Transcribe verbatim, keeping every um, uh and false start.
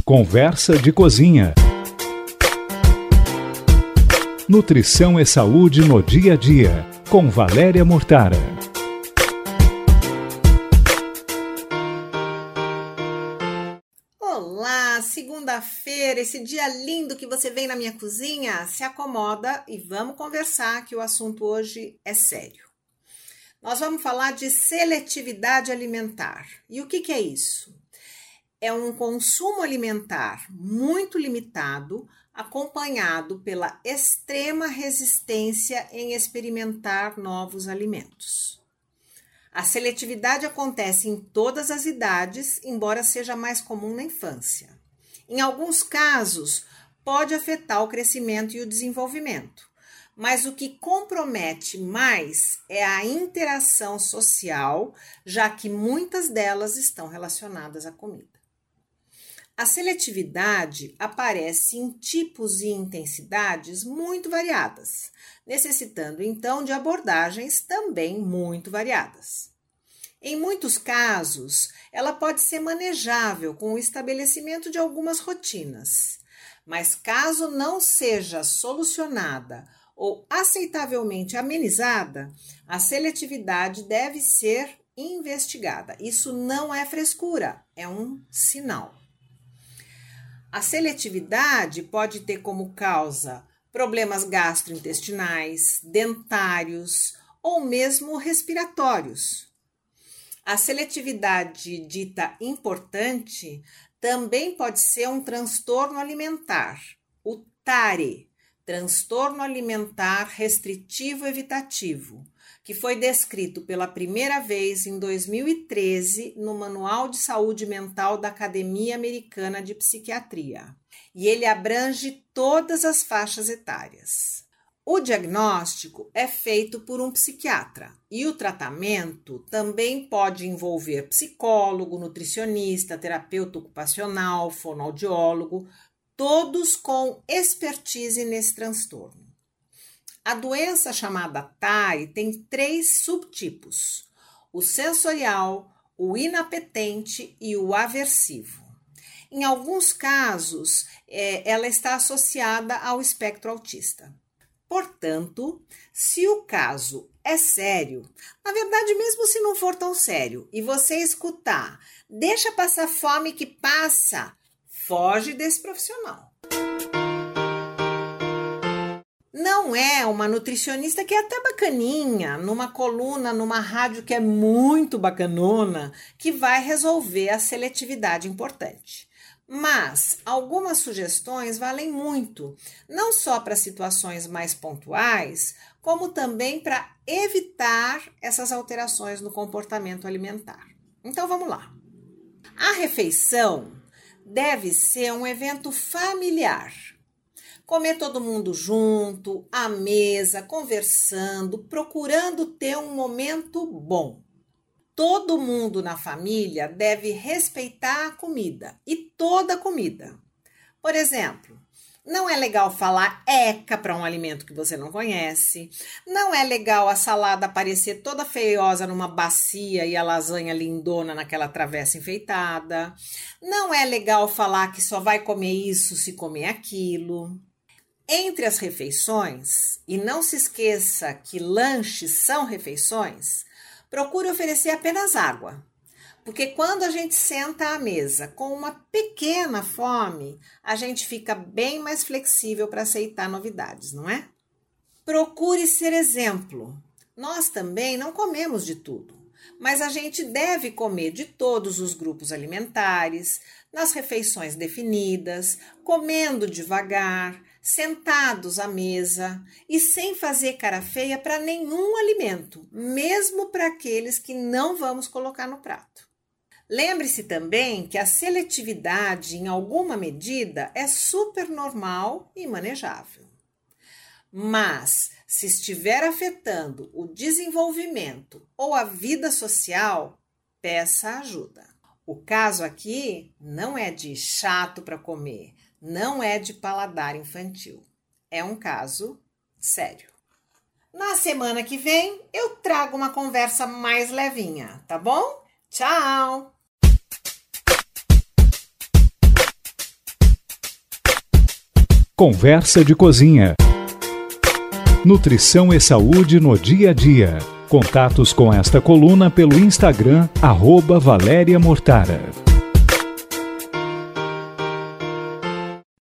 Conversa de Cozinha. Nutrição e saúde no dia a dia, com Valéria Mortara. Olá, segunda-feira, esse dia lindo que você vem na minha cozinha, se acomoda e vamos conversar, que o assunto hoje é sério. Nós vamos falar de seletividade alimentar. E o que que é isso? É um consumo alimentar muito limitado, acompanhado pela extrema resistência em experimentar novos alimentos. A seletividade acontece em todas as idades, embora seja mais comum na infância. Em alguns casos, pode afetar o crescimento e o desenvolvimento, mas o que compromete mais é a interação social, já que muitas delas estão relacionadas à comida. A seletividade aparece em tipos e intensidades muito variadas, necessitando então de abordagens também muito variadas. Em muitos casos, ela pode ser manejável com o estabelecimento de algumas rotinas, mas caso não seja solucionada ou aceitavelmente amenizada, a seletividade deve ser investigada. Isso não é frescura, é um sinal. A seletividade pode ter como causa problemas gastrointestinais, dentários ou mesmo respiratórios. A seletividade dita importante também pode ser um transtorno alimentar, o T A R E, transtorno alimentar restritivo evitativo, que foi descrito pela primeira vez em dois mil e treze no Manual de Saúde Mental da Academia Americana de Psiquiatria, e ele abrange todas as faixas etárias. O diagnóstico é feito por um psiquiatra e o tratamento também pode envolver psicólogo, nutricionista, terapeuta ocupacional, fonoaudiólogo, todos com expertise nesse transtorno. A doença chamada T A R E tem três subtipos: o sensorial, o inapetente e o aversivo. Em alguns casos, é, ela está associada ao espectro autista. Portanto, se o caso é sério, na verdade, mesmo se não for tão sério, e você escutar, deixa passar fome que passa, foge desse profissional. Não é uma nutricionista que é até bacaninha, numa coluna, numa rádio que é muito bacanona, que vai resolver a seletividade importante. Mas algumas sugestões valem muito, não só para situações mais pontuais, como também para evitar essas alterações no comportamento alimentar. Então vamos lá. A refeição deve ser um evento familiar. Comer todo mundo junto, à mesa, conversando, procurando ter um momento bom. Todo mundo na família deve respeitar a comida e toda a comida. Por exemplo, não é legal falar eca para um alimento que você não conhece. Não é legal a salada aparecer toda feiosa numa bacia e a lasanha lindona naquela travessa enfeitada. Não é legal falar que só vai comer isso se comer aquilo. Entre as refeições, e não se esqueça que lanches são refeições, procure oferecer apenas água, porque quando a gente senta à mesa com uma pequena fome, a gente fica bem mais flexível para aceitar novidades, não é? Procure ser exemplo. Nós também não comemos de tudo, mas a gente deve comer de todos os grupos alimentares, nas refeições definidas, comendo devagar, sentados à mesa e sem fazer cara feia para nenhum alimento, mesmo para aqueles que não vamos colocar no prato. Lembre-se também que a seletividade, em alguma medida, é super normal e manejável. Mas, se estiver afetando o desenvolvimento ou a vida social, peça ajuda. O caso aqui não é de chato para comer, não é de paladar infantil. É um caso sério. Na semana que vem, eu trago uma conversa mais levinha, tá bom? Tchau! Conversa de Cozinha. Nutrição e saúde no dia a dia. Contatos com esta coluna pelo Instagram, arroba Valéria Mortara.